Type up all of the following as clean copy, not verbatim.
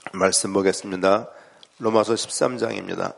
말씀 보겠습니다. 로마서 13장입니다.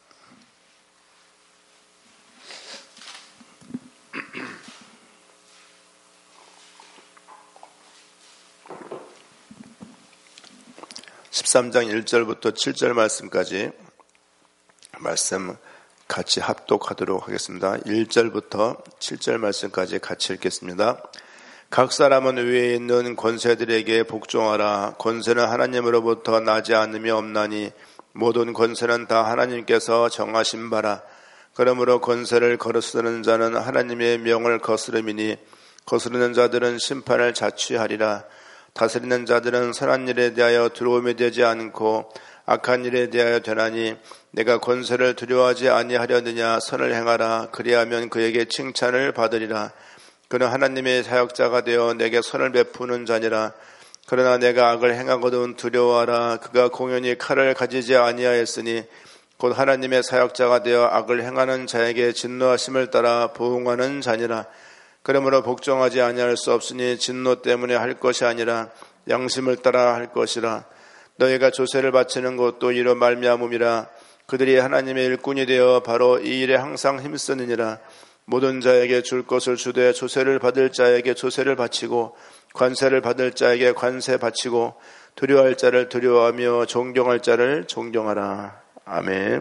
(13장) 1절부터 7절 말씀까지 말씀 같이 합독하도록 하겠습니다. 1절부터 7절 말씀까지 같이 읽겠습니다. 각 사람은 위에 있는 권세들에게 복종하라. 권세는 하나님으로부터 나지 않으며 없나니 모든 권세는 다 하나님께서 정하신 바라. 그러므로 권세를 거스르는 자는 하나님의 명을 거스름이니 거스르는 자들은 심판을 자취하리라. 다스리는 자들은 선한 일에 대하여 두려움이 되지 않고 악한 일에 대하여 되나니 내가 권세를 두려워하지 아니하려느냐. 선을 행하라. 그리하면 그에게 칭찬을 받으리라. 그는 하나님의 사역자가 되어 내게 선을 베푸는 자니라. 그러나 내가 악을 행하거든 두려워하라. 그가 공연히 칼을 가지지 아니하였으니 곧 하나님의 사역자가 되어 악을 행하는 자에게 진노하심을 따라 보응하는 자니라. 그러므로 복종하지 아니할 수 없으니 진노 때문에 할 것이 아니라 양심을 따라 할 것이라. 너희가 조세를 바치는 것도 이로 말미암음이라. 그들이 하나님의 일꾼이 되어 바로 이 일에 항상 힘쓰느니라. 모든 자에게 줄 것을 주되 조세를 받을 자에게 조세를 바치고 관세를 받을 자에게 관세 바치고 두려워할 자를 두려워하며 존경할 자를 존경하라. 아멘.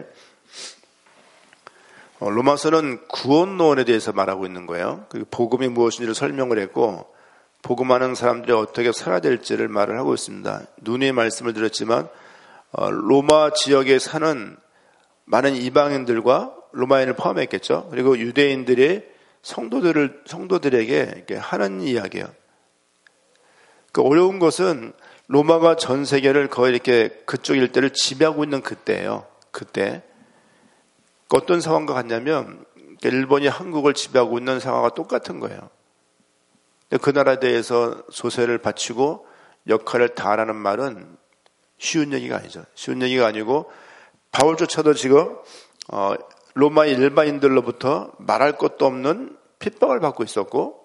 로마서는 구원론에 대해서 말하고 있는 거예요. 복음이 무엇인지를 설명을 했고 복음하는 사람들이 어떻게 살아야 될지를 말을 하고 있습니다. 누누이 말씀을 드렸지만 로마 지역에 사는 많은 이방인들과 로마인을 포함했겠죠. 그리고 유대인들이 성도들에게 이렇게 하는 이야기예요. 그 어려운 것은 로마가 전 세계를 거의 이렇게 그쪽 일대를 지배하고 있는 그때예요. 그때 어떤 상황과 같냐면 일본이 한국을 지배하고 있는 상황과 똑같은 거예요. 그 나라에 대해서 조세를 바치고 역할을 다하라는 말은 쉬운 얘기가 아니죠. 쉬운 얘기가 아니고 바울조차도 지금 로마 일반인들로부터 말할 것도 없는 핍박을 받고 있었고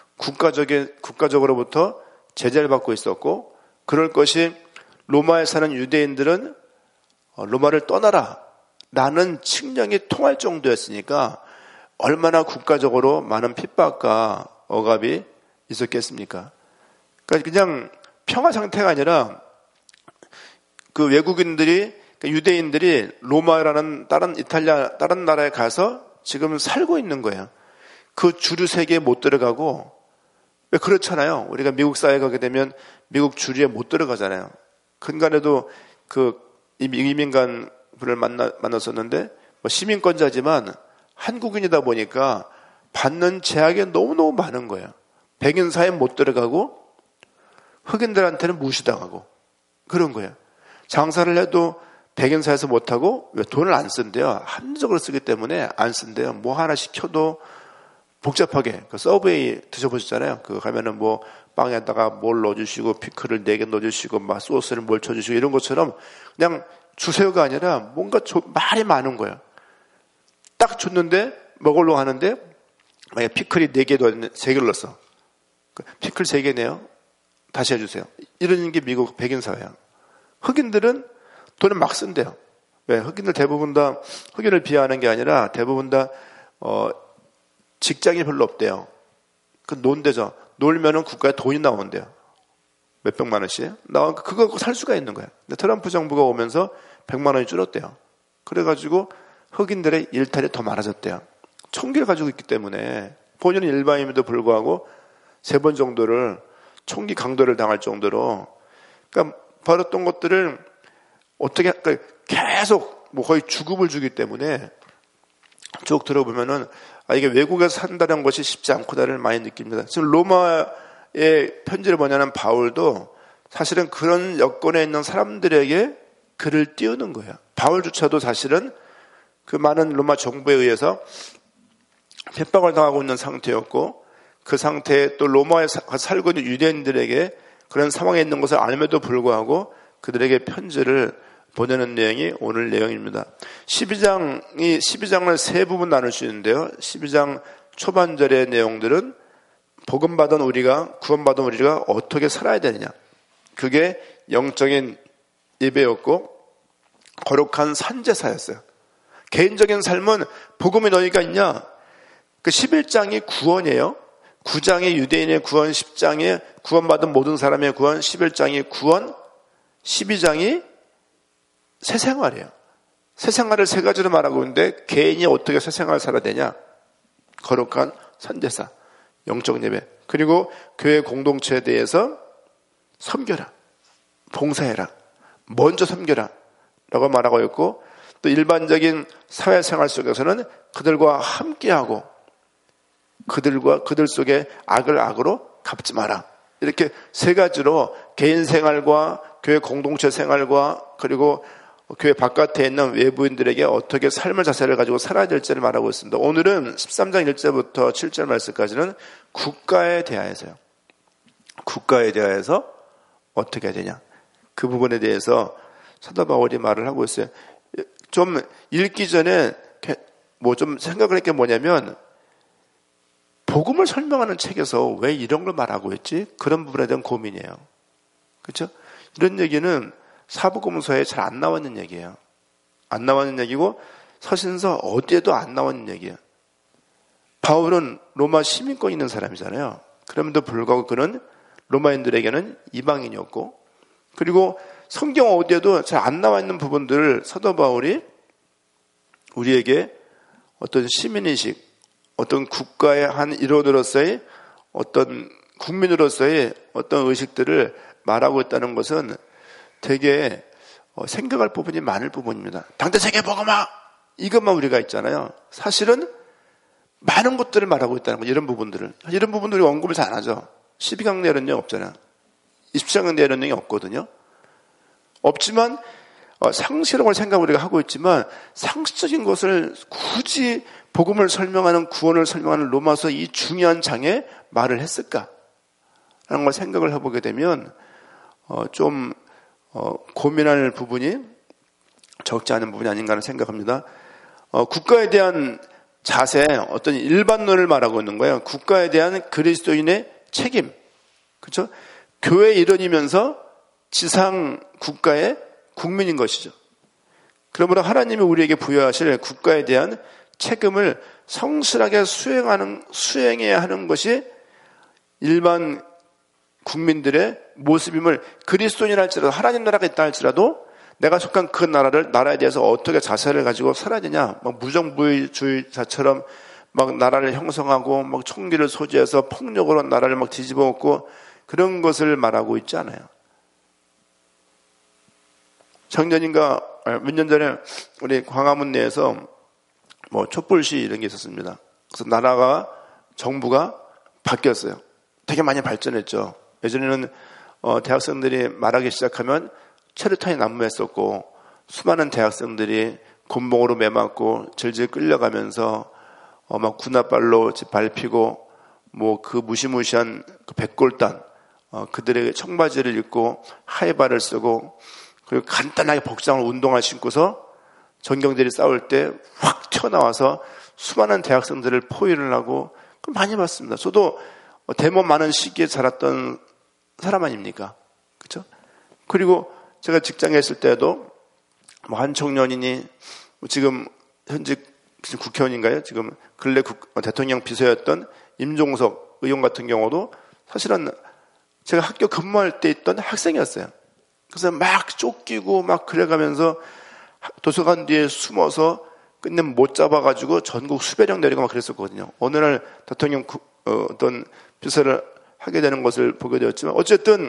국가적으로부터 제재를 받고 있었고 그럴 것이 로마에 사는 유대인들은 로마를 떠나라 라는 칙령이 통할 정도였으니까 얼마나 국가적으로 많은 핍박과 억압이 있었겠습니까? 그러니까 그냥 평화 상태가 아니라 그 외국인들이 유대인들이 로마라는 다른 나라에 가서 지금 살고 있는 거예요. 그 주류 세계에 못 들어가고 왜 그렇잖아요. 우리가 미국 사회에 가게 되면 미국 주류에 못 들어가잖아요. 근간에도 그 이민간 분을 만났었는데 시민권자지만 한국인이다 보니까 받는 제약이 너무너무 많은 거예요. 백인 사회에 못 들어가고 흑인들한테는 무시당하고 그런 거예요. 장사를 해도 백인 사회에서 못하고 왜 돈을 안 쓴대요. 합리적으로 쓰기 때문에 안 쓴대요. 뭐 하나 시켜도 복잡하게 그 서브웨이 드셔보셨잖아요. 그거 가면은 뭐 빵에다가 뭘 넣어주시고 피클을 4개 넣어주시고 막 소스를 뭘 쳐주시고 이런 것처럼 그냥 주세요가 아니라 뭔가 말이 많은 거예요. 딱 줬는데 먹으려고 하는데 만약에 피클이 4개 넣었는데 3개를 넣었어. 피클 3개네요. 다시 해주세요. 이런 게 미국 백인 사회야. 흑인들은 돈을 막 쓴대요. 왜? 흑인들 대부분 다 흑인을 비하하는 게 아니라 대부분 다 직장이 별로 없대요. 그 논대죠. 놀면은 국가에 돈이 나온대요. 몇백만 원씩 나오니까 그거 갖고 살 수가 있는 거야. 근데 트럼프 정부가 오면서 100만 원이 줄었대요. 그래가지고 흑인들의 일탈이 더 많아졌대요. 총기를 가지고 있기 때문에 본인은 일반인임에도 불구하고 3번 정도를 총기 강도를 당할 정도로 그러니까 벌었던 것들을 어떻게 계속 뭐 거의 죽음을 주기 때문에 쭉 들어보면은 이게 외국에서 산다는 것이 쉽지 않구나를 많이 느낍니다. 지금 로마의 편지를 번역한 바울도 사실은 그런 여건에 있는 사람들에게 글을 띄우는 거예요. 바울조차도 사실은 그 많은 로마 정부에 의해서 핍박을 당하고 있는 상태였고 그 상태에 또 로마에 살고 있는 유대인들에게 그런 상황에 있는 것을 알면도 불구하고 그들에게 편지를 보내는 내용이 오늘 내용입니다. 12장을 3부분 나눌 수 있는데요. 12장 초반절의 내용들은 구원받은 우리가 어떻게 살아야 되느냐. 그게 영적인 예배였고 거룩한 선제사였어요. 개인적인 삶은 복음의 너희가 있냐? 그 11장이 구원이에요. 9장이 유대인의 구원, 10장이 구원받은 모든 사람의 구원, 11장이 구원, 12장이 새 생활이에요. 새 생활을 세 가지로 말하고 있는데 개인이 어떻게 새 생활을 살아야 되냐? 거룩한 선제사, 영적 예배, 그리고 교회 공동체에 대해서 섬겨라, 봉사해라, 먼저 섬겨라 라고 말하고 있고, 또 일반적인 사회생활 속에서는 그들과 함께하고 그들 속에 악을 악으로 갚지 마라. 이렇게 세 가지로 개인 생활과 교회 공동체 생활과 그리고 교회 바깥에 있는 외부인들에게 어떻게 삶의 자세를 가지고 살아야 될지를 말하고 있습니다. 오늘은 13장 1절부터 7절 말씀까지는 국가에 대하여서요. 국가에 대하여서 어떻게 해야 되냐. 그 부분에 대해서 사도 바울이 말을 하고 있어요. 좀 읽기 전에 뭐 좀 생각을 했게 뭐냐면, 복음을 설명하는 책에서 왜 이런 걸 말하고 있지? 그런 부분에 대한 고민이에요. 그렇죠? 이런 얘기는 사복음서에 잘 안 나와 있는 얘기예요. 안 나와 있는 얘기고 서신서 어디에도 안 나와 있는 얘기예요. 바울은 로마 시민권 있는 사람이잖아요. 그럼에도 불구하고 그는 로마인들에게는 이방인이었고, 그리고 성경 어디에도 잘 안 나와 있는 부분들을 사도 바울이 우리에게 어떤 시민의식, 어떤 국가의 한 일원으로서의 어떤 국민으로서의 어떤 의식들을 말하고 있다는 것은 되게 생각할 부분이 많을 부분입니다. 당대 세계 복음화 이것만 우리가 있잖아요. 사실은 많은 것들을 말하고 있다는 거, 이런 부분들을 언급을 잘 안 하죠. 12강 내용이 없잖아요. 27강 내용이 없거든요. 없지만 상식적으로 생각을 우리가 하고 있지만, 상식적인 것을 굳이 복음을 설명하는, 구원을 설명하는 로마서 이 중요한 장에 말을 했을까? 라는 걸 생각을 해보게 되면 좀 고민할 부분이 적지 않은 부분이 아닌가 하는 생각합니다. 국가에 대한 자세, 어떤 일반론을 말하고 있는 거예요. 국가에 대한 그리스도인의 책임, 그렇죠? 교회 일원이면서 지상 국가의 국민인 것이죠. 그러므로 하나님이 우리에게 부여하실 국가에 대한 책임을 성실하게 수행해야 하는 것이 일반 국민들의 모습임을, 그리스도인이라 할지라도, 하나님 나라가 있다 할지라도 내가 속한 그 나라에 대해서 어떻게 자세를 가지고 살아야 되냐. 막 무정부주의자처럼 막 나라를 형성하고 막 총기를 소지해서 폭력으로 나라를 막 뒤집어 엎고 그런 것을 말하고 있지 않아요. 작년인가 몇 년 전에 우리 광화문 내에서 뭐 촛불시 이런 게 있었습니다. 그래서 정부가 바뀌었어요. 되게 많이 발전했죠. 예전에는 대학생들이 말하기 시작하면 체류탄이 난무했었고, 수많은 대학생들이 곤봉으로 매맞고 질질 끌려가면서 막 군홧발로 밟히고, 뭐 그 무시무시한 그 백골단, 그들의 청바지를 입고 하이바를 쓰고, 그리고 간단하게 복장을 운동화 신고서 전경들이 싸울 때 확 튀어나와서 수많은 대학생들을 포위를 하고, 그걸 많이 봤습니다. 저도 대모 많은 시기에 자랐던 사람 아닙니까? 그렇죠? 그리고 제가 직장에 있을 때도 뭐 한 청년이니 지금 현직 국회의원인가요? 지금 근래 대통령 비서였던 임종석 의원 같은 경우도 사실은 제가 학교 근무할 때 있던 학생이었어요. 그래서 막 쫓기고 막 그래가면서 도서관 뒤에 숨어서 끝내 못 잡아가지고 전국 수배령 내리고 막 그랬었거든요. 어느 날 대통령 어떤 비서를 하게 되는 것을 보게 되었지만, 어쨌든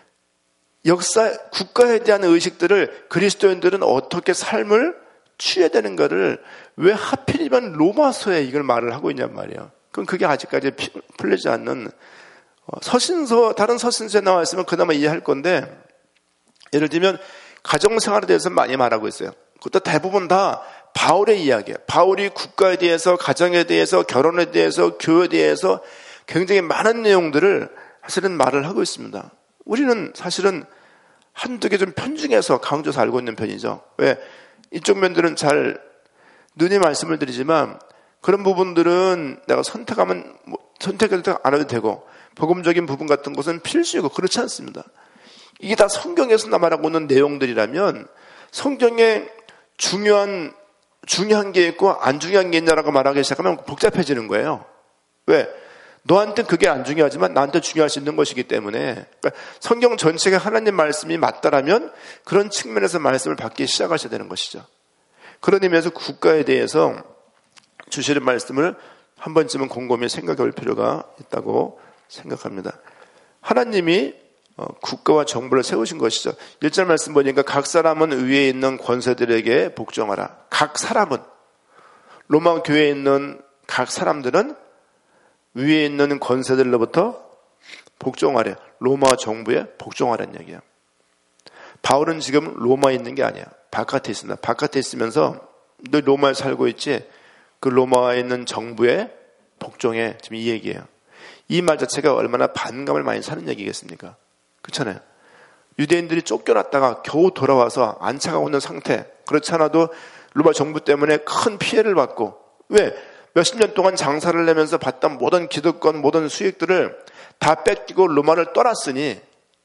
국가에 대한 의식들을 그리스도인들은 어떻게 삶을 취해야 되는가를 왜 하필이면 로마서에 이걸 말을 하고 있냔 말이에요. 그럼 그게 아직까지 풀리지 않는, 다른 서신서에 나와 있으면 그나마 이해할 건데, 예를 들면 가정생활에 대해서 많이 말하고 있어요. 그것도 대부분 다 바울의 이야기예요. 바울이 국가에 대해서, 가정에 대해서, 결혼에 대해서, 교회에 대해서 굉장히 많은 내용들을 사실은 말을 하고 있습니다. 우리는 사실은 한두 개 좀 편중해서 강조해서 알고 있는 편이죠. 왜? 이쪽 면들은 잘 눈에 말씀을 드리지만 그런 부분들은 내가 선택해도 안 해도 되고, 복음적인 부분 같은 것은 필수이고 그렇지 않습니다. 이게 다 성경에서 말하고 있는 내용들이라면 성경에 중요한 게 있고 안 중요한 게 있냐라고 말하기 시작하면 복잡해지는 거예요. 왜? 너한테는 그게 안 중요하지만 나한테 중요할 수 있는 것이기 때문에, 그러니까 성경 전체가 하나님 말씀이 맞다라면 그런 측면에서 말씀을 받기 시작하셔야 되는 것이죠. 그런 의미에서 국가에 대해서 주시는 말씀을 한 번쯤은 곰곰이 생각해 볼 필요가 있다고 생각합니다. 하나님이 국가와 정부를 세우신 것이죠. 1절 말씀 보니까 각 사람은 위에 있는 권세들에게 복종하라. 각 사람은, 로마 교회에 있는 각 사람들은 위에 있는 권세들로부터 복종하래. 로마 정부에 복종하라는 얘기야. 바울은 지금 로마에 있는 게 아니야. 바깥에 있습니다. 바깥에 있으면서 너 로마에 살고 있지? 그 로마에 있는 정부에 복종해. 지금 이 얘기예요. 이 말 자체가 얼마나 반감을 많이 사는 얘기겠습니까? 그렇잖아요. 유대인들이 쫓겨났다가 겨우 돌아와서 안착하고 있는 상태. 그렇지 않아도 로마 정부 때문에 큰 피해를 받고, 왜? 몇십 년 동안 장사를 내면서 받던 모든 기득권, 모든 수익들을 다 뺏기고 로마를 떠났으니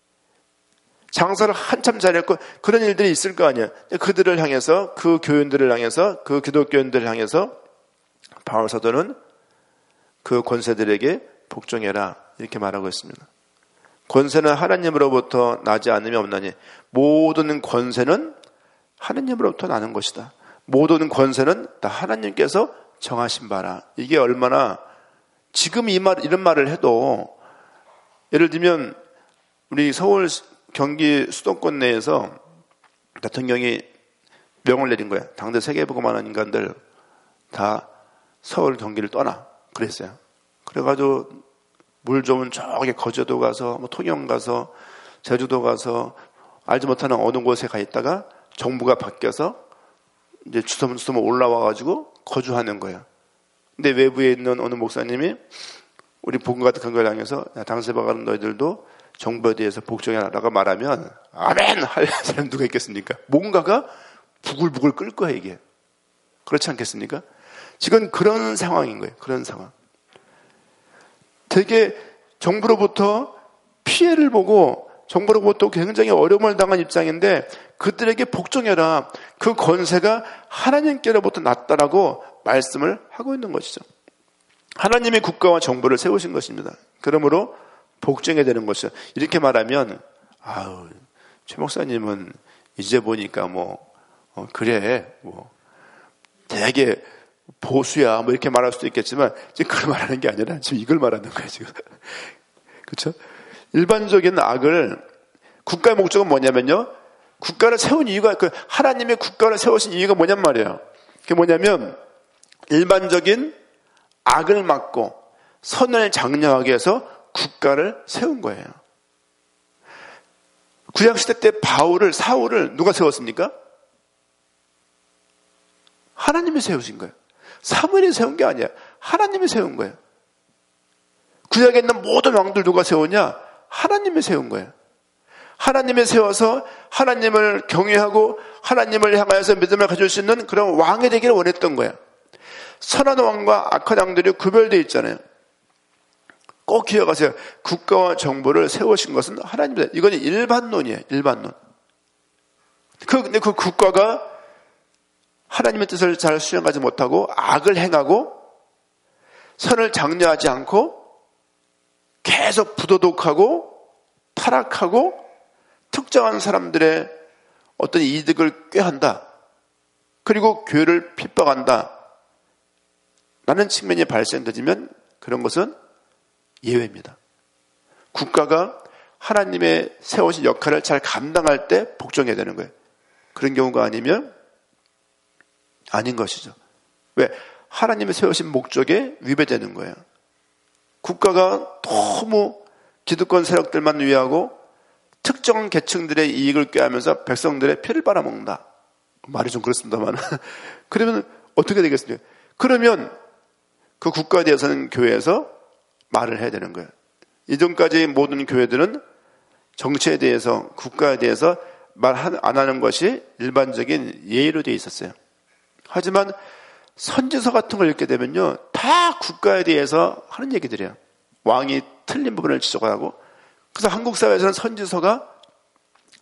장사를 한참 잘했고 그런 일들이 있을 거 아니에요. 그들을 향해서, 그 교인들을 향해서, 그 기독교인들을 향해서 바울 사도는 그 권세들에게 복종해라 이렇게 말하고 있습니다. 권세는 하나님으로부터 나지 않으면 없나니 모든 권세는 하나님으로부터 나는 것이다. 모든 권세는 다 하나님께서 정하신 바라. 이게 얼마나 지금 이런 말을 해도, 예를 들면 우리 서울 경기 수도권 내에서 대통령이 명을 내린 거야. 당대 세계보고만한 인간들 다 서울 경기를 떠나 그랬어요. 그래가지고 물 좋은 저기 거제도 가서 통영 가서 제주도 가서 알지 못하는 어느 곳에 가 있다가 정부가 바뀌어서 이제 주섬주섬 올라와가지고 거주하는 거야. 근데 외부에 있는 어느 목사님이 우리 복음 같은 걸 향해서 당세방하는 너희들도 정부에 대해서 복종해라라고 말하면 아멘 할 사람 누가 있겠습니까? 뭔가가 부글부글 끓 거야 이게. 그렇지 않겠습니까? 지금 그런 상황인 거예요. 그런 상황. 되게 정부로부터 피해를 보고 정부로부터 굉장히 어려움을 당한 입장인데 그들에게 복종해라. 그 권세가 하나님께로부터 났다라고 말씀을 하고 있는 것이죠. 하나님의 국가와 정부를 세우신 것입니다. 그러므로 복종해야 되는 것이죠. 이렇게 말하면 아우 최 목사님은 이제 보니까 그래 되게 보수야 이렇게 말할 수도 있겠지만 지금 그걸 말하는 게 아니라 지금 이걸 말하는 거예요 지금. 그렇죠? 일반적인 악을, 국가의 목적은 뭐냐면요, 국가를 세운 이유가, 하나님의 국가를 세우신 이유가 뭐냔 말이에요. 그게 뭐냐면 일반적인 악을 막고 선을 장려하기 위해서 국가를 세운 거예요. 구약시대 때 사울을 누가 세웠습니까? 하나님이 세우신 거예요. 사무엘이 세운 게 아니야. 하나님이 세운 거예요. 구약에 있는 모든 왕들 누가 세우냐? 하나님이 세운 거예요. 하나님이 세워서 하나님을 경외하고 하나님을 향하여서 믿음을 가질 수 있는 그런 왕이 되기를 원했던 거예요. 선한 왕과 악한 왕들이 구별되어 있잖아요. 꼭 기억하세요. 국가와 정부를 세우신 것은 하나님이다. 이건 일반론이에요. 일반론. 근데 그 국가가 하나님의 뜻을 잘 수행하지 못하고 악을 행하고 선을 장려하지 않고 계속 부도덕하고 타락하고 특정한 사람들의 어떤 이득을 꾀한다. 그리고 교회를 핍박한다. 라는 측면이 발생되면 그런 것은 예외입니다. 국가가 하나님의 세우신 역할을 잘 감당할 때 복종해야 되는 거예요. 그런 경우가 아니면 아닌 것이죠. 왜? 하나님의 세우신 목적에 위배되는 거예요. 국가가 너무 기득권 세력들만 위하고 특정 계층들의 이익을 꾀하면서 백성들의 피를 빨아먹는다. 말이 좀 그렇습니다만. 그러면 어떻게 되겠습니까? 그러면 그 국가에 대해서는 교회에서 말을 해야 되는 거예요. 이전까지 모든 교회들은 정치에 대해서, 국가에 대해서 말 안 하는 것이 일반적인 예의로 되어 있었어요. 하지만 선지서 같은 걸 읽게 되면요, 다 국가에 대해서 하는 얘기들이에요. 왕이 틀린 부분을 지적하고. 그래서 한국 사회에서는 선지서가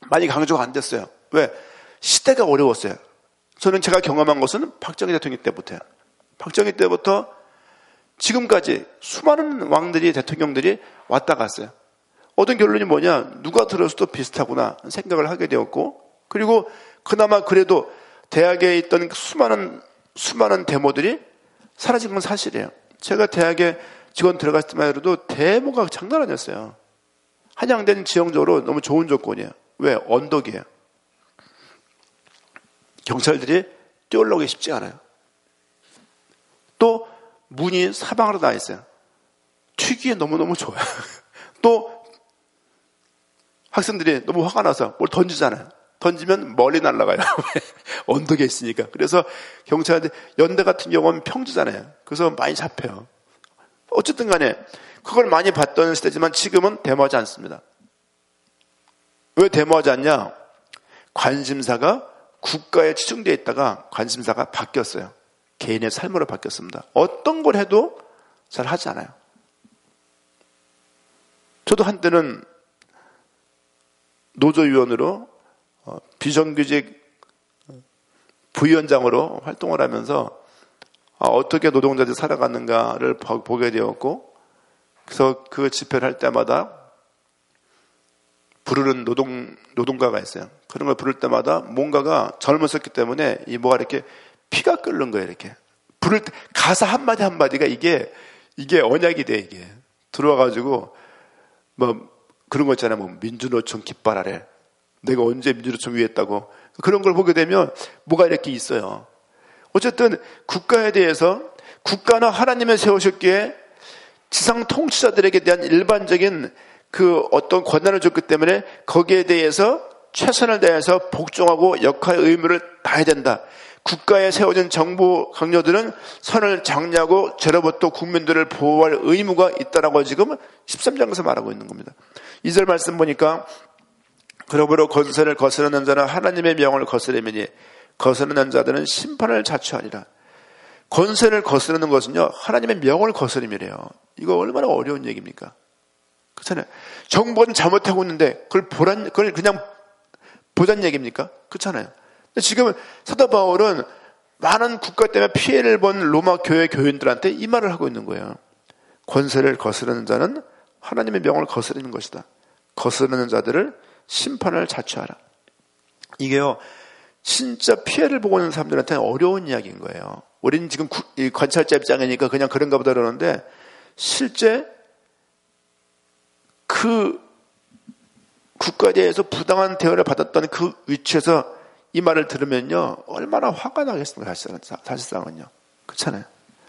많이 강조가 안 됐어요. 왜? 시대가 어려웠어요. 저는 제가 경험한 것은 박정희 대통령 때부터요. 박정희 때부터 지금까지 수많은 왕들이, 대통령들이 왔다 갔어요. 얻은 결론이 뭐냐? 누가 들어서도 비슷하구나 생각을 하게 되었고, 그리고 그나마 그래도 대학에 있던 수많은 데모들이 사라진 건 사실이에요. 제가 대학에 직원 들어갔을 때만 해도 데모가 장난 아니었어요. 한양대는 지형적으로 너무 좋은 조건이에요. 왜? 언덕이에요. 경찰들이 뛰어올라오기 쉽지 않아요. 또 문이 사방으로 나 있어요. 튀기에 너무너무 좋아요. 또 학생들이 너무 화가 나서 뭘 던지잖아요. 던지면 멀리 날아가요. 언덕에 있으니까. 그래서 경찰들, 연대 같은 경우는 평지잖아요. 그래서 많이 잡혀요. 어쨌든 간에 그걸 많이 봤던 시대지만 지금은 데모하지 않습니다. 왜 데모하지 않냐? 관심사가 국가에 치중되어 있다가 관심사가 바뀌었어요. 개인의 삶으로 바뀌었습니다. 어떤 걸 해도 잘 하지 않아요. 저도 한때는 노조위원으로 비정규직 부위원장으로 활동을 하면서 어떻게 노동자들이 살아가는가를 보게 되었고, 그래서 그 집회를 할 때마다 부르는 노동가가 있어요. 그런 걸 부를 때마다 뭔가가 젊었었기 때문에 이 뭐가 이렇게 피가 끓는 거예요. 이렇게 부를 때 가사 한마디 한마디가 이게 언약이 돼. 이게 들어와가지고 뭐 그런 거 있잖아요. 뭐 민주노총 깃발 아래 내가 언제 민주노총 위에 했다고, 그런 걸 보게 되면 뭐가 이렇게 있어요. 어쨌든 국가에 대해서, 국가는 하나님을 세우셨기에 지상 통치자들에게 대한 일반적인 그 어떤 권한을 줬기 때문에 거기에 대해서 최선을 다해서 복종하고 역할 의무를 다해야 된다. 국가에 세워진 정부 강요들은 선을 장려하고 죄로부터 국민들을 보호할 의무가 있다라고 지금 13장에서 말하고 있는 겁니다. 2절 말씀 보니까 그러므로 권세를 거스르는 자는 하나님의 명을 거스르미니 거스르는 자들은 심판을 자초하리라. 권세를 거스르는 것은요, 하나님의 명을 거스름이래요. 이거 얼마나 어려운 얘기입니까? 그렇잖아요. 정부는 잘못하고 있는데 그걸 그냥 보자는 얘기입니까? 그렇잖아요. 근데 지금 사도 바울은 많은 국가 때문에 피해를 본 로마 교회 교인들한테 이 말을 하고 있는 거예요. 권세를 거스르는 자는 하나님의 명을 거스르는 것이다. 거스르는 자들을 심판을 자초하라. 이게요, 진짜 피해를 보고 있는 사람들한테는 어려운 이야기인 거예요. 우리는 지금 관찰자 입장이니까 그냥 그런가 보다 그러는데, 실제 그 국가에 대해서 부당한 대우를 받았던 그 위치에서 이 말을 들으면요, 얼마나 화가 나겠습니까? 사실상은요. 그렇잖아요.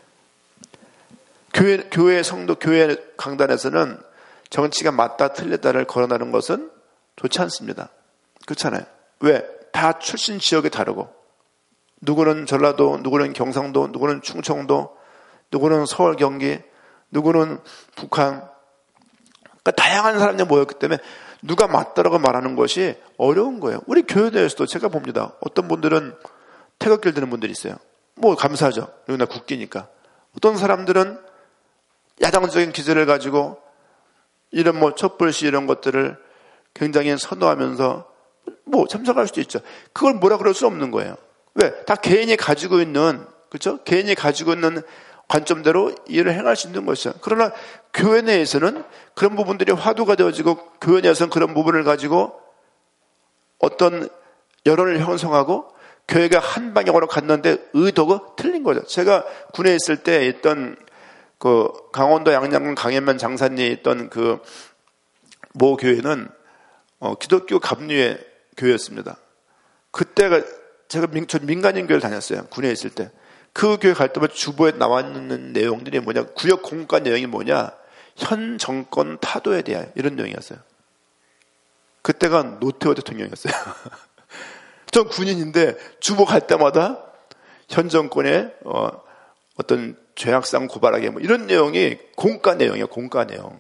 교회 성도, 교회 강단에서는 정치가 맞다 틀리다를 거론하는 것은 좋지 않습니다. 그렇잖아요. 왜? 다 출신 지역이 다르고, 누구는 전라도, 누구는 경상도, 누구는 충청도, 누구는 서울, 경기, 누구는 북한. 그러니까 다양한 사람들이 모였기 때문에 누가 맞다라고 말하는 것이 어려운 거예요. 우리 교회 내에서도 제가 봅니다. 어떤 분들은 태극기를 드는 분들이 있어요. 뭐 감사하죠. 여기나 국기니까. 어떤 사람들은 야당적인 기제를 가지고 이런 뭐 촛불시 이런 것들을 굉장히 선호하면서 뭐 참석할 수도 있죠. 그걸 뭐라 그럴 수 없는 거예요. 왜? 다 개인이 가지고 있는, 그렇죠? 개인이 가지고 있는 관점대로 일을 행할 수 있는 것이죠. 그러나 교회 내에서는 그런 부분들이 화두가 되어지고, 교회 내에서는 그런 부분을 가지고 어떤 여론을 형성하고 교회가 한 방향으로 갔는데 의도가 틀린 거죠. 제가 군에 있을 때 있던 그 강원도 양양군 강현면 장사리에 있던 그 모 교회는 기독교 갑류의 교회였습니다. 그때가 제가 민간인 교회를 다녔어요. 군에 있을 때. 그 교회 갈 때마다 주보에 나와 있는 내용들이 뭐냐, 구역 공과 내용이 뭐냐, 현 정권 타도에 대한 이런 내용이었어요. 그때가 노태우 대통령이었어요. 전 군인인데 주보 갈 때마다 현 정권의 어떤 죄악상 고발하게 뭐 이런 내용이 공과 내용이에요. 공과 내용.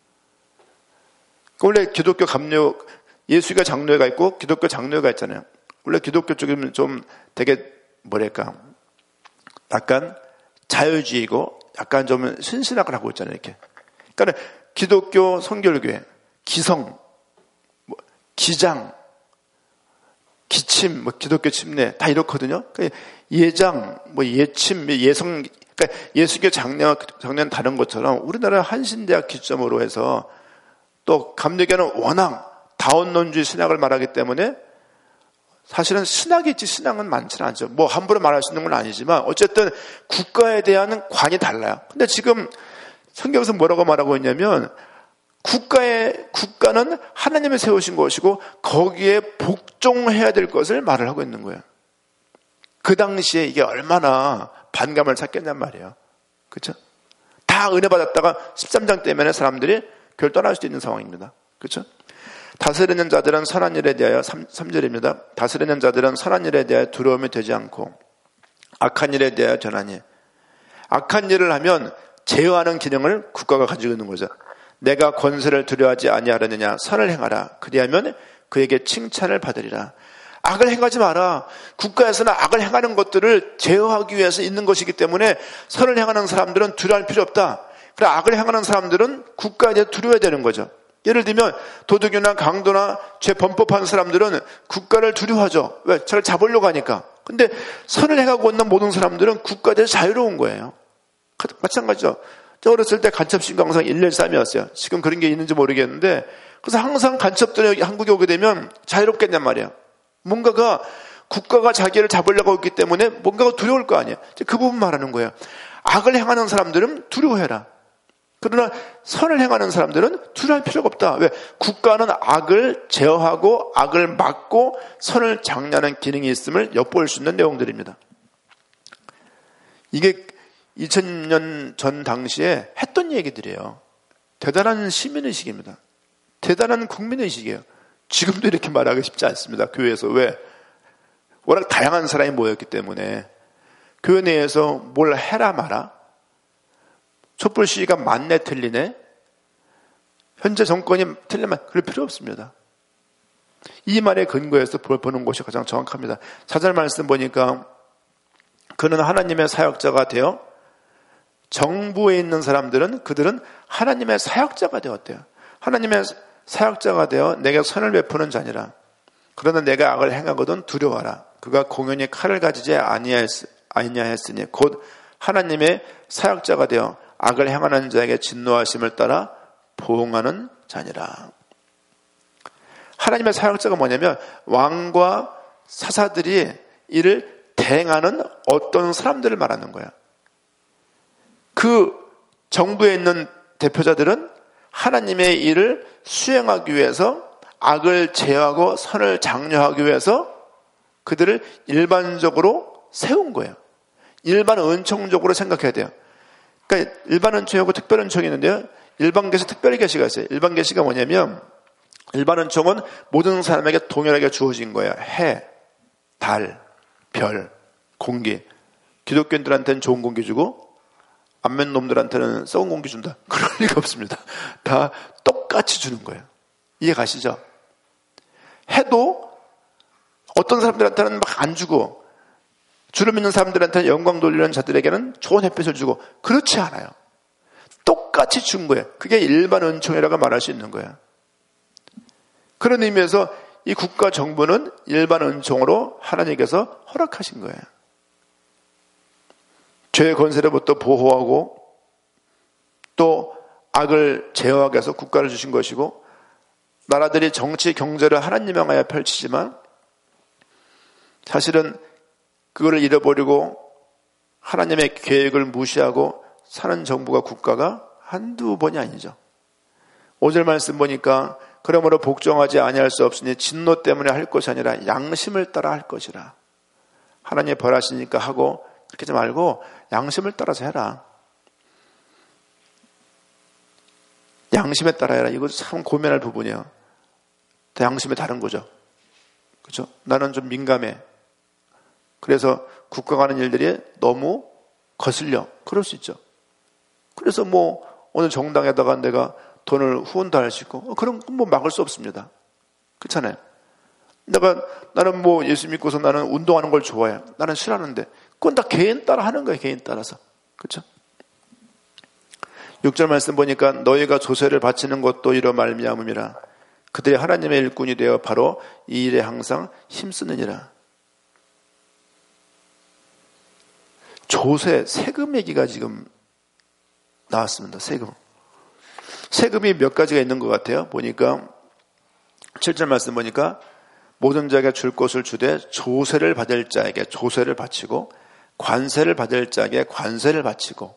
원래 기독교 갑류, 예수가 장로회가 있고 기독교 장로회가 있잖아요. 원래 기독교 쪽이면 좀 되게 뭐랄까, 약간 자유주의고 약간 좀 신신학을 하고 있잖아요. 이렇게. 그러니까 기독교 성결교회, 기성, 기장, 기침, 뭐 기독교 침례 다 이렇거든요. 그러니까 예장, 뭐 예침, 예성, 그러니까 예수교 장례는 다른 것처럼 우리나라 한신대학 기점으로 해서 또 감리교는 워낙 다원론주의 신학을 말하기 때문에 사실은 신학이 있지 신앙은 많지는 않죠. 뭐 함부로 말할 수 있는 건 아니지만 어쨌든 국가에 대한 관이 달라요. 근데 지금 성경에서 뭐라고 말하고 있냐면 국가는 하나님이 세우신 것이고 거기에 복종해야 될 것을 말을 하고 있는 거예요. 그 당시에 이게 얼마나 반감을 샀겠냔 말이에요. 그렇죠? 다 은혜 받았다가 13장 때문에 사람들이 교회를 떠날 수도 있는 상황입니다. 그렇죠? 다스리는 자들은 선한 일에 대하여 3절입니다. 다스리는 자들은 선한 일에 대하여 두려움이 되지 않고 악한 일에 대하여 전하니 악한 일을 하면 제어하는 기능을 국가가 가지고 있는 거죠. 내가 권세를 두려워하지 아니하려느냐 선을 행하라 그리하면 그에게 칭찬을 받으리라. 악을 행하지 마라. 국가에서는 악을 행하는 것들을 제어하기 위해서 있는 것이기 때문에 선을 행하는 사람들은 두려워할 필요 없다. 그래 악을 행하는 사람들은 국가에 대해 두려워야 되는 거죠. 예를 들면 도둑이나 강도나 죄 범법한 사람들은 국가를 두려워하죠. 왜? 저를 잡으려고 하니까. 근데 선을 행하고 있는 모든 사람들은 국가에 대해서 자유로운 거예요. 마찬가지죠. 저 어렸을 때 간첩신고 항상 113이었어요. 지금 그런 게 있는지 모르겠는데 그래서 항상 간첩들이 한국에 오게 되면 자유롭겠냔 말이에요. 뭔가가 국가가 자기를 잡으려고 했기 때문에 뭔가가 두려울 거 아니에요. 그 부분 말하는 거예요. 악을 행하는 사람들은 두려워해라. 그러나 선을 행하는 사람들은 두려워할 필요가 없다. 왜? 국가는 악을 제어하고 악을 막고 선을 장려하는 기능이 있음을 엿볼 수 있는 내용들입니다. 이게 2000년 전 당시에 했던 얘기들이에요. 대단한 시민의식입니다. 대단한 국민의식이에요. 지금도 이렇게 말하기 쉽지 않습니다. 교회에서. 왜? 워낙 다양한 사람이 모였기 때문에 교회 내에서 뭘 해라 마라. 촛불 시위가 맞네 틀리네. 현재 정권이 틀리면 그럴 필요 없습니다. 이 말에 근거해서 보는 것이 가장 정확합니다. 4절 말씀 보니까 그는 하나님의 사역자가 되어 정부에 있는 사람들은 그들은 하나님의 사역자가 되었대요. 하나님의 사역자가 되어 내게 선을 베푸는 자니라. 그러나 내가 악을 행하거든 두려워하라. 그가 공연히 칼을 가지지 아니하였으니 곧 하나님의 사역자가 되어 악을 행하는 자에게 진노하심을 따라 보응하는 자니라. 하나님의 사역자가 뭐냐면 왕과 사사들이 이를 대행하는 어떤 사람들을 말하는 거야. 그 정부에 있는 대표자들은 하나님의 일을 수행하기 위해서 악을 제어하고 선을 장려하기 위해서 그들을 일반적으로 세운 거예요. 일반 은총적으로 생각해야 돼요. 그러니까 일반 은총하고 특별 은총이 있는데요. 일반 계시, 특별 계시가 있어요. 일반 계시가 뭐냐면 일반 은총은 모든 사람에게 동일하게 주어진 거예요. 해, 달, 별, 공기. 기독교인들한테는 좋은 공기 주고 안면 놈들한테는 썩은 공기 준다. 그럴 리가 없습니다. 다 똑같이 주는 거예요. 이해 가시죠? 해도 어떤 사람들한테는 막 안 주고 주를 믿는 사람들한테는 영광 돌리는 자들에게는 좋은 햇빛을 주고 그렇지 않아요. 똑같이 준 거예요. 그게 일반 은총이라고 말할 수 있는 거예요. 그런 의미에서 이 국가 정부는 일반 은총으로 하나님께서 허락하신 거예요. 죄의 권세로부터 보호하고 또 악을 제어하기 위해서 국가를 주신 것이고 나라들이 정치, 경제를 하나님 향하여 펼치지만 사실은 그거를 잃어버리고 하나님의 계획을 무시하고 사는 정부가 국가가 한두 번이 아니죠. 5절 말씀 보니까 그러므로 복종하지 아니할 수 없으니 진노 때문에 할 것이 아니라 양심을 따라 할 것이라. 하나님이 벌하시니까 하고 그렇게 하지 말고 양심을 따라서 해라. 양심에 따라 해라. 이거 참 고민할 부분이에요. 양심이 다른 거죠. 그렇죠? 나는 좀 민감해. 그래서 국가가 하는 일들이 너무 거슬려. 그럴 수 있죠. 그래서 뭐 오늘 정당에다가 내가 돈을 후원도 할 수 있고 그런 건 뭐 막을 수 없습니다. 그렇잖아요. 나는 뭐 예수 믿고서 나는 운동하는 걸 좋아해. 나는 싫어하는데 그건 다 개인 따라 하는 거예요. 개인 따라서. 그렇죠? 6절 말씀 보니까 너희가 조세를 바치는 것도 이러 말미암음이라. 그들이 하나님의 일꾼이 되어 바로 이 일에 항상 힘쓰느니라. 조세, 세금 얘기가 지금 나왔습니다. 세금이 몇 가지가 있는 것 같아요. 보니까 7절 말씀 보니까 모든 자에게 줄 것을 주되 조세를 받을 자에게 조세를 바치고 관세를 받을 자에게 관세를 바치고.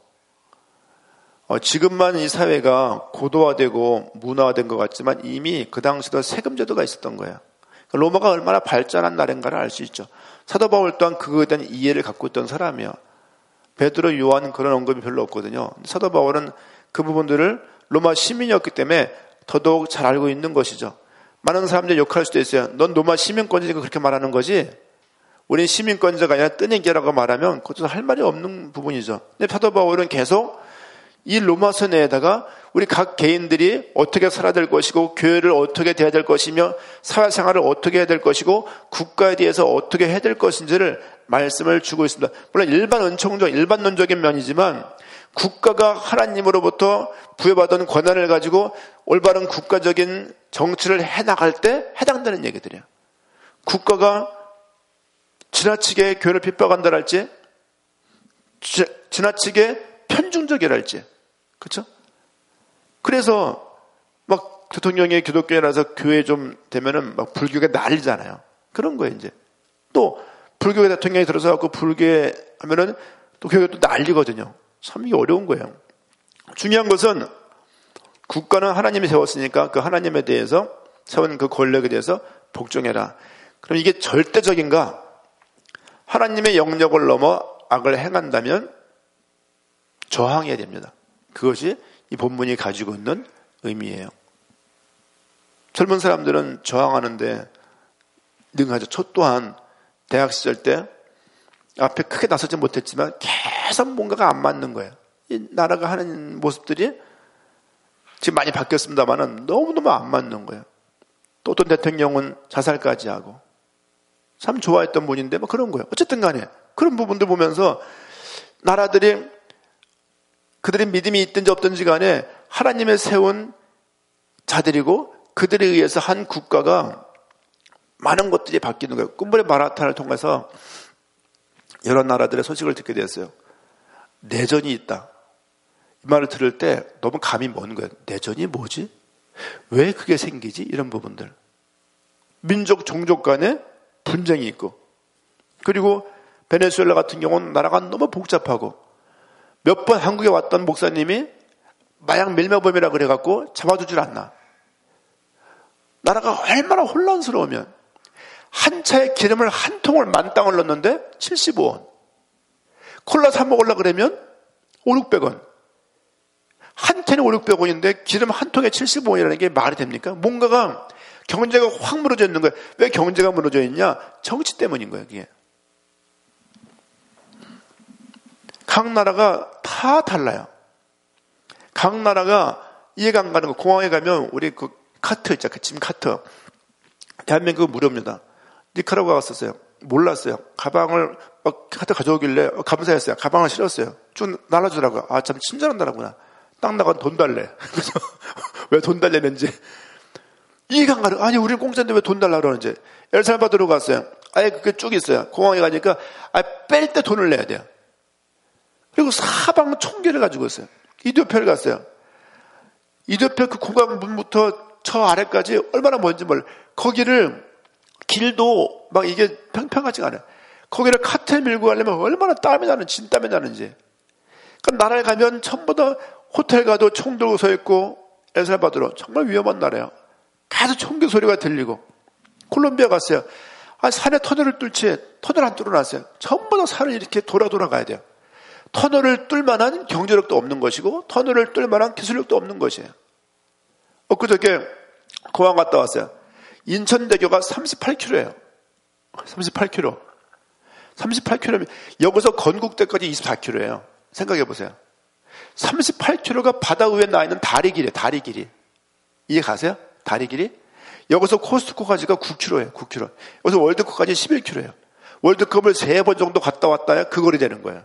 지금만 이 사회가 고도화되고 문화화된 것 같지만 이미 그 당시도 세금 제도가 있었던 거예요. 로마가 얼마나 발전한 나라인가를 알 수 있죠. 사도 바울 또한 그거에 대한 이해를 갖고 있던 사람이에요. 베드로, 요한 그런 언급이 별로 없거든요. 사도 바울은 그 부분들을 로마 시민이었기 때문에 더더욱 잘 알고 있는 것이죠. 많은 사람들이 욕할 수도 있어요. 넌 로마 시민권자니까 그렇게 말하는 거지. 우린 시민권자가 아니라 뜨내기라고 말하면 그것도 할 말이 없는 부분이죠. 근데 사도 바울은 계속 이 로마서 내에다가 우리 각 개인들이 어떻게 살아야 될 것이고 교회를 어떻게 대해야 될 것이며 사회생활을 어떻게 해야 될 것이고 국가에 대해서 어떻게 해야 될 것인지를 말씀을 주고 있습니다. 물론 일반론적인 면이지만 국가가 하나님으로부터 부여받은 권한을 가지고 올바른 국가적인 정치를 해나갈 때 해당되는 얘기들이에요. 국가가 지나치게 교회를 핍박한다랄지 지나치게 편중적이랄지 그렇죠? 그래서 막 대통령이 기독교인이라서 교회 좀 되면은 막 불교가 난리잖아요. 그런 거예요 이제. 또 불교계 대통령이 들어서 갖고 불교에 하면은 또 교회가 또 난리거든요. 참 이게 어려운 거예요. 중요한 것은 국가는 하나님이 세웠으니까 그 하나님에 대해서 세운 그 권력에 대해서 복종해라. 그럼 이게 절대적인가? 하나님의 영역을 넘어 악을 행한다면 저항해야 됩니다. 그것이 이 본문이 가지고 있는 의미예요. 젊은 사람들은 저항하는데 능하죠. 저 또한 대학 시절 때 앞에 크게 나서지 못했지만 계속 뭔가가 안 맞는 거예요. 이 나라가 하는 모습들이 지금 많이 바뀌었습니다만은 너무너무 안 맞는 거예요. 또 어떤 대통령은 자살까지 하고 참 좋아했던 분인데 뭐 그런 거예요. 어쨌든 간에 그런 부분들 보면서 나라들이 그들의 믿음이 있든지 없든지 간에 하나님의 세운 자들이고 그들에 의해서 한 국가가 많은 것들이 바뀌는 거예요. 꿈불의 마라탄을 통해서 여러 나라들의 소식을 듣게 됐어요. 내전이 있다. 이 말을 들을 때 너무 감이 먼 거예요. 내전이 뭐지? 왜 그게 생기지? 이런 부분들. 민족, 종족 간에 분쟁이 있고 그리고 베네수엘라 같은 경우는 나라가 너무 복잡하고 몇 번 한국에 왔던 목사님이 마약 밀매범이라 그래갖고 잡아주질 않나. 나라가 얼마나 혼란스러우면 한 차에 기름을 한 통을 만땅을 넣었는데 75원. 콜라 사 먹으려고 그러면 500-600원. 한 캔이 500-600원인데 기름 한 통에 75원이라는 게 말이 됩니까? 뭔가가 경제가 확 무너져 있는 거예요. 왜 경제가 무너져 있냐? 정치 때문인 거예요. 이게. 각 나라가 다 달라요. 각 나라가 이해가 안 가는 거. 공항에 가면 우리 그 카트 있잖아요. 그 짐 카트. 대한민국은 무료입니다. 니카라구아 갔었어요. 몰랐어요. 가방을 막 카트 가져오길래 감사했어요. 가방을 실었어요. 쭉 날라주더라고요. 아, 참 친절한 나라구나. 딱 나가면 돈 달래. 그래서 왜 돈 달래는지 이해가 안 가는. 아니 우리는 공짜인데 왜 돈 달라 그러는지. 엘살바도르 갔어요. 아예 그게 쭉 있어요. 공항에 가니까 뺄 때 돈을 내야 돼요. 그리고 사방 총기를 가지고 있어요. 이디오피아를 갔어요. 이디오피아 그 공항 문부터 저 아래까지 얼마나 먼지 몰라. 거기를 길도 막 이게 평평하지가 않아요. 거기를 카트에 밀고 가려면 얼마나 땀이 나는지 진땀이 나는지. 그러니까 나라에 가면 전부 다 호텔 가도 총 들고 서 있고 엘살바도르 정말 위험한 나라예요. 계속 총기 소리가 들리고. 콜롬비아 갔어요. 산에 터널을 뚫지 터널 안 뚫어놨어요. 전부 다 산을 이렇게 돌아가야 돼요. 터널을 뚫을 만한 경제력도 없는 것이고 터널을 뚫을 만한 기술력도 없는 것이에요. 엊그저께 공항 갔다 왔어요. 인천대교가 38km예요. 38km. 38km면 여기서 건국대까지 24km예요. 생각해 보세요. 38km가 바다 위에 나 있는 다리 길이에요. 다리 길이. 이해 가세요? 다리 길이? 여기서 코스트코까지가 9km예요. 9km. 여기서 월드컵까지 11km예요. 월드컵을 3번 정도 갔다 왔다야 그 거리 되는 거예요.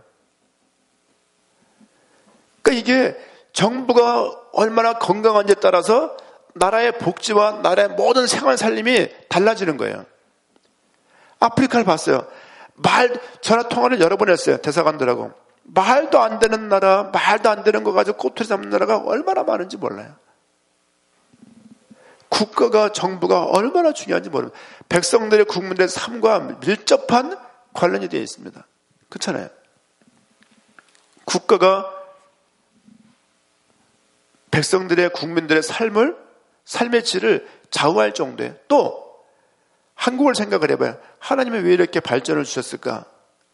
그러니까 이게 정부가 얼마나 건강한지에 따라서 나라의 복지와 나라의 모든 생활 살림이 달라지는 거예요. 아프리카를 봤어요. 전화 통화를 여러 번 했어요. 대사관들하고. 말도 안 되는 나라, 말도 안 되는 거 가지고 꼬투리 잡는 나라가 얼마나 많은지 몰라요. 국가가, 정부가 얼마나 중요한지 모릅니다. 백성들의, 국민들의 삶과 밀접한 관련이 되어 있습니다. 그렇잖아요. 국가가 백성들의, 국민들의 삶의 질을 좌우할 정도에, 또 한국을 생각을 해봐요. 하나님이 왜 이렇게 발전을 주셨을까?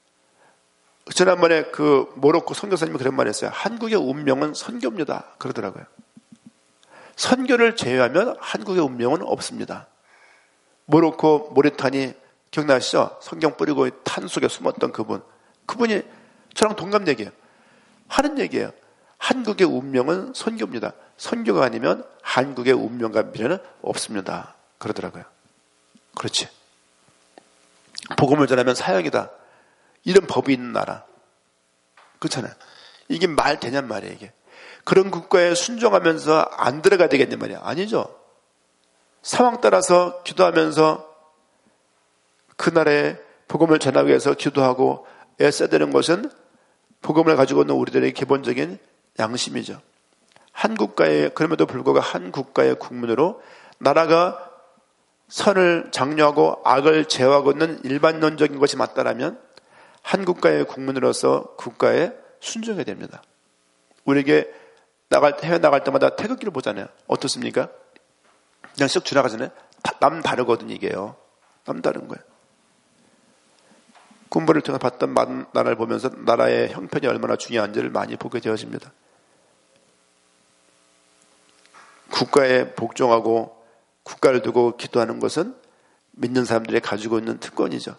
지난번에 그 모로코 선교사님이 그런 말 했어요. 한국의 운명은 선교입니다. 그러더라고요. 선교를 제외하면 한국의 운명은 없습니다. 모로코, 모리타니 기억나시죠? 성경 뿌리고 탄 속에 숨었던 그분이 저랑 동갑 얘기예요. 하는 얘기예요. 한국의 운명은 선교입니다. 선교가 아니면 한국의 운명과 미래는 없습니다. 그러더라고요. 그렇지. 복음을 전하면 사역이다. 이런 법이 있는 나라. 그렇잖아요. 이게 말 되냔 말이에요, 이게. 그런 국가에 순종하면서 안 들어가야 되겠냐 말이야. 아니죠. 상황 따라서 기도하면서 그 나라에 복음을 전하기 위해서 기도하고 애써야 되는 것은 복음을 가지고 있는 우리들의 기본적인 양심이죠. 한 국가에, 그럼에도 불구하고 한 국가의 국민으로 나라가 선을 장려하고 악을 제어하고 있는 일반론적인 것이 맞다라면 한 국가의 국민으로서 국가에 순종해야 됩니다. 우리에게 해외 나갈 때마다 태극기를 보잖아요. 어떻습니까? 그냥 쓱 지나가잖아요. 남 다르거든, 이게요. 남 다른 거예요. 군부를 통해 봤던 나라를 보면서 나라의 형편이 얼마나 중요한지를 많이 보게 되어집니다. 국가에 복종하고 국가를 두고 기도하는 것은 믿는 사람들이 가지고 있는 특권이죠.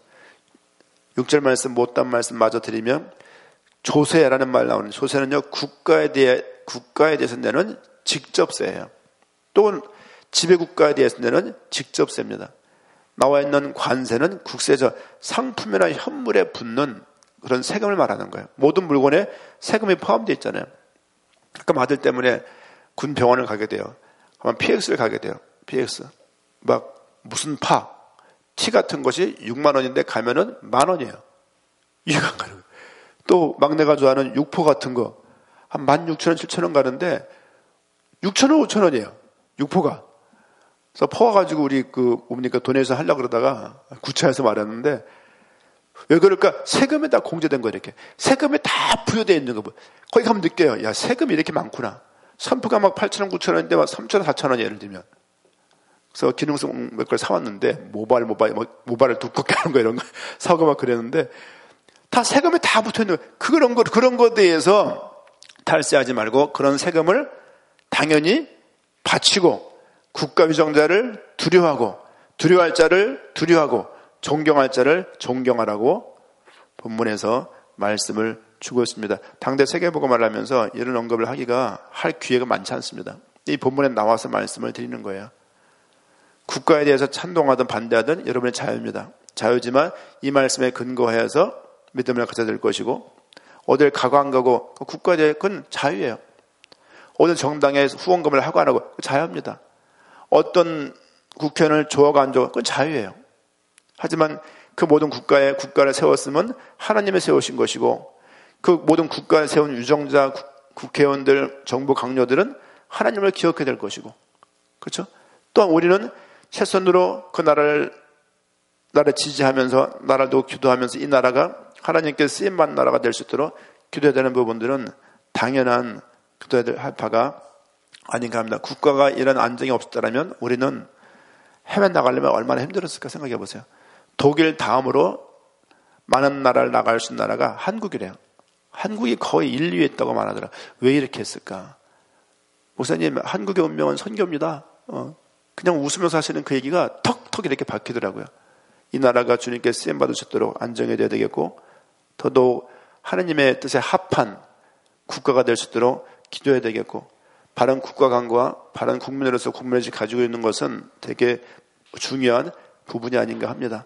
6절 말씀, 못단 말씀 마저 드리면 조세라는 말 나오는, 조세는요, 국가에 대해서 내는 직접세예요. 또 지배국가에 대해서 내는 직접세입니다. 나와 있는 관세는 국세죠. 상품이나 현물에 붙는 그런 세금을 말하는 거예요. 모든 물건에 세금이 포함되어 있잖아요. 가끔 아들 때문에 군 병원을 가게 돼요. 아마 PX를 가게 돼요. PX. 막 무슨 티 같은 것이 6만 원인데 가면은 10,000원이에요. 이해가 안 가는 거예요. 또 막내가 좋아하는 육포 같은 거 한 16,000원, 7,000원 가는데 6,000원, 5,000원이에요. 육포가. 그래서 퍼와가지고 우리 뭡니까 돈에서 하려고 그러다가 구차해서 말했는데 왜 그럴까? 세금에 다 공제된 거 이렇게. 세금에 다 부여되어 있는 거. 거기 가면 느껴요. 야, 세금이 이렇게 많구나. 선프가 막 8,000원, 9,000원인데 막 3,000원, 4,000원 예를 들면. 그래서 기능성 몇 걸 사왔는데 모발을 두껍게 하는 거 이런 거 사고 막 그랬는데 다 세금에 다 붙어있는 거예요. 그런 거에 대해서 탈세하지 말고 그런 세금을 당연히 바치고 국가 위정자를 두려워할 자를 두려워하고 존경할 자를 존경하라고 본문에서 말씀을 주고 있습니다. 당대 세계복음을 하면서 이런 언급을 할 기회가 많지 않습니다. 이 본문에 나와서 말씀을 드리는 거예요. 국가에 대해서 찬동하든 반대하든 여러분의 자유입니다. 자유지만 이 말씀에 근거하여서 믿음을 가져야 될 것이고 어딜 가고 안 가고 국가에 대해 그건 자유예요. 어느 정당에 후원금을 하고 안 하고 자유입니다. 어떤 국회의원을 좋아하고 안 좋아하고 그건 자유예요. 하지만 그 모든 국가를 세웠으면 하나님이 세우신 것이고 그 모든 국가에 세운 유정자, 국회의원들, 정부 강요들은 하나님을 기억해야 될 것이고 그렇죠? 또한 우리는 최선으로 그 나라를 지지하면서 나라도 기도하면서 이 나라가 하나님께 쓰임받는 나라가 될 수 있도록 기도해야 되는 부분들은 당연한 기도해야 할 바가 아닌가 합니다. 국가가 이런 안정이 없었다면 우리는 해외 나가려면 얼마나 힘들었을까 생각해 보세요. 독일 다음으로 많은 나라를 나갈 수 있는 나라가 한국이래요. 한국이 거의 1, 2위에 있다고 말하더라. 왜 이렇게 했을까? 목사님, 한국의 운명은 선교입니다. 그냥 웃으면서 하시는 그 얘기가 턱턱 이렇게 박히더라고요. 이 나라가 주님께 쓰임받을 수 있도록 안정해야 되겠고 더더욱 하나님의 뜻에 합한 국가가 될 수 있도록 기도해야 되겠고 바른 국가관과 바른 국민으로서 국민의식 가지고 있는 것은 되게 중요한 부분이 아닌가 합니다.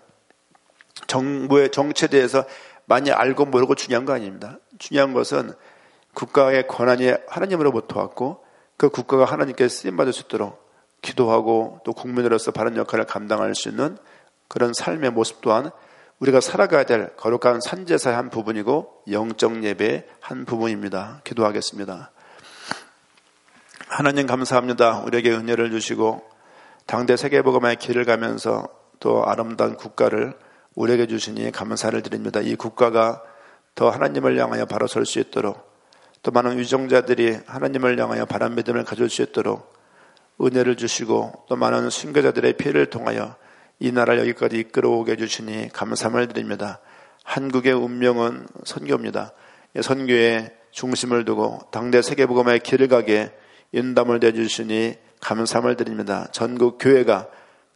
정부의 정치에 대해서 많이 알고 모르고 중요한 거 아닙니다. 중요한 것은 국가의 권한이 하나님으로부터 왔고 그 국가가 하나님께 쓰임받을 수 있도록 기도하고 또 국민으로서 바른 역할을 감당할 수 있는 그런 삶의 모습 또한 우리가 살아가야 될 거룩한 산제사의 한 부분이고 영적 예배의 한 부분입니다. 기도하겠습니다. 하나님 감사합니다. 우리에게 은혜를 주시고 당대 세계복음화의 길을 가면서 또 아름다운 국가를 우리에게 주시니 감사를 드립니다. 이 국가가 더 하나님을 향하여 바로 설 수 있도록 또 많은 위정자들이 하나님을 향하여 바른 믿음을 가질 수 있도록 은혜를 주시고 또 많은 순교자들의 피를 통하여 이 나라를 여기까지 이끌어오게 해주시니 감사함을 드립니다. 한국의 운명은 선교입니다. 선교에 중심을 두고 당대 세계복음화의 길을 가게 인담을 내주시니 감사함을 드립니다. 전국 교회가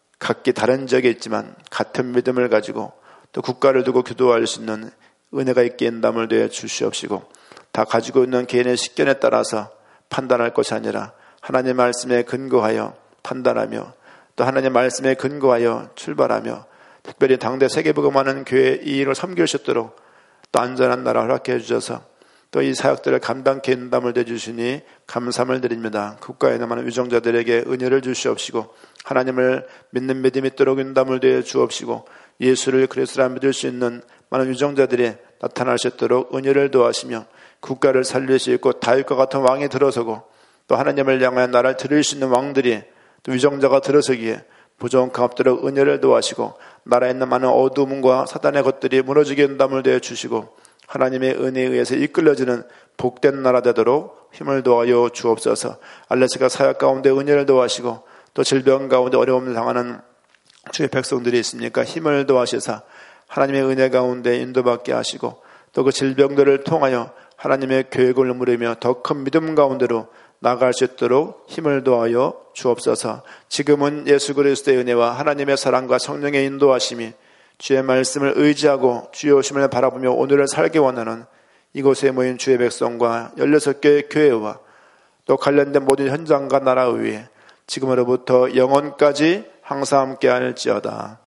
각기 다른 지역에 있지만 같은 믿음을 가지고 또 국가를 두고 기도할 수 있는 은혜가 있게 인담을 내어 주시옵시고 다 가지고 있는 개인의 식견에 따라서 판단할 것이 아니라 하나님의 말씀에 근거하여 판단하며 또 하나님의 말씀에 근거하여 출발하며 특별히 당대 세계복음하는 교회의 이 일을 섬길 수 있도록 또 안전한 나라 허락해 주셔서 또 이 사역들을 감당케 인담을 대주시니 감사함을 드립니다. 국가에 남은 위정자들에게 은혜를 주시옵시고 하나님을 믿는 믿음이 있도록 인담을 대해 주옵시고 예수를 그리스도라 믿을 수 있는 많은 위정자들이 나타날 수 있도록 은혜를 도하시며 국가를 살릴 수 있고 다윗과 같은 왕이 들어서고 또 하나님을 향하여 나라를 드릴 수 있는 왕들이 또 위정자가 들어서기에 부정한 없도록 은혜를 도하시고 나라에 있는 많은 어두움과 사단의 것들이 무너지게 인담을 대해 주시고 하나님의 은혜에 의해서 이끌려지는 복된 나라 되도록 힘을 도하여 주옵소서. 알레스가 사역 가운데 은혜를 도하시고 또 질병 가운데 어려움을 당하는 주의 백성들이 있으니까 힘을 도하시사 하나님의 은혜 가운데 인도받게 하시고 또 그 질병들을 통하여 하나님의 계획을 누리며 더 큰 믿음 가운데로 나아갈 수 있도록 힘을 도하여 주옵소서. 지금은 예수 그리스도의 은혜와 하나님의 사랑과 성령의 인도하심이 주의 말씀을 의지하고 주의 오심을 바라보며 오늘을 살기 원하는 이곳에 모인 주의 백성과 16개의 교회와 또 관련된 모든 현장과 나라 위에 지금으로부터 영원까지 항상 함께 할지어다.